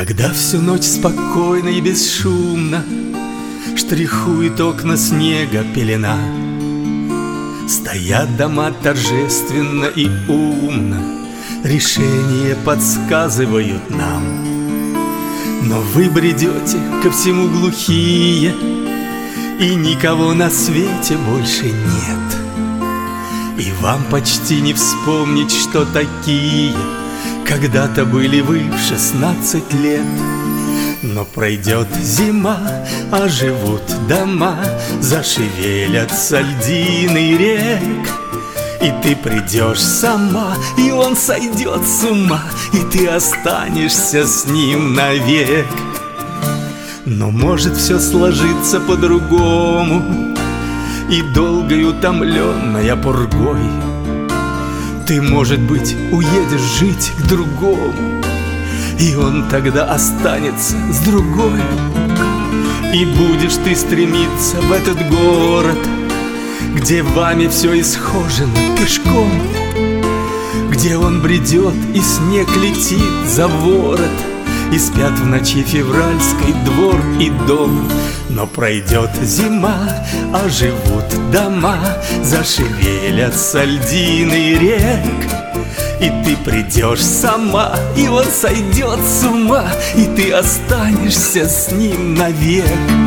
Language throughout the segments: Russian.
Когда всю ночь спокойно и бесшумно штрихует окна снега пелена, стоят дома торжественно и умно, решения подсказывают нам. Но вы бредете ко всему глухие, и никого на свете больше нет. И вам почти не вспомнить, что такие когда-то были вы в 16 лет. Но пройдет зима, оживут дома, зашевелятся льдины рек. И ты придешь сама, и он сойдет с ума, и ты останешься с ним навек. Но может все сложиться по-другому, и долгой утомленная пургой ты, может быть, уедешь жить к другому, и он тогда останется с другой. И будешь ты стремиться в этот город, где вами все исхожено пешком, где он бредет и снег летит за ворот, и спят в ночи февральской двор и дом. Но пройдет зима, оживут дома, зашевелятся льдины рек. И ты придешь сама, и он сойдет с ума, и ты останешься с ним навек.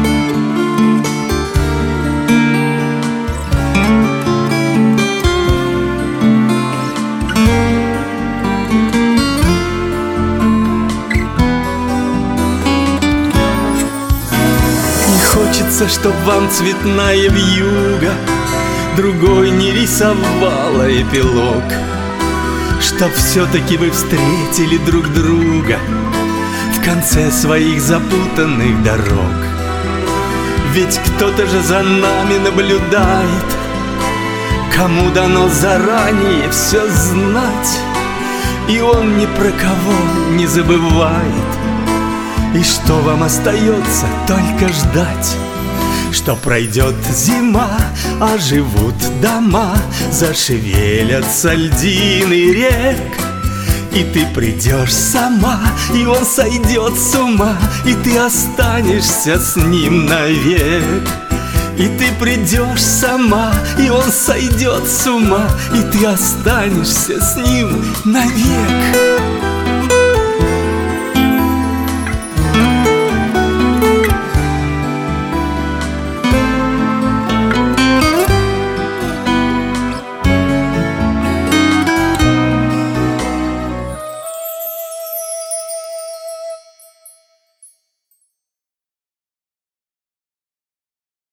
Хочется, чтоб вам цветная вьюга другой не рисовала эпилог, чтоб все-таки вы встретили друг друга в конце своих запутанных дорог. Ведь кто-то же за нами наблюдает, кому дано заранее все знать, и он ни про кого не забывает. И что вам остается? Только ждать, что пройдет зима, оживут дома, зашевелятся льдины рек. И ты придешь сама, и он сойдет с ума, и ты останешься с ним навек. И ты придешь сама, и он сойдет с ума, и ты останешься с ним навек.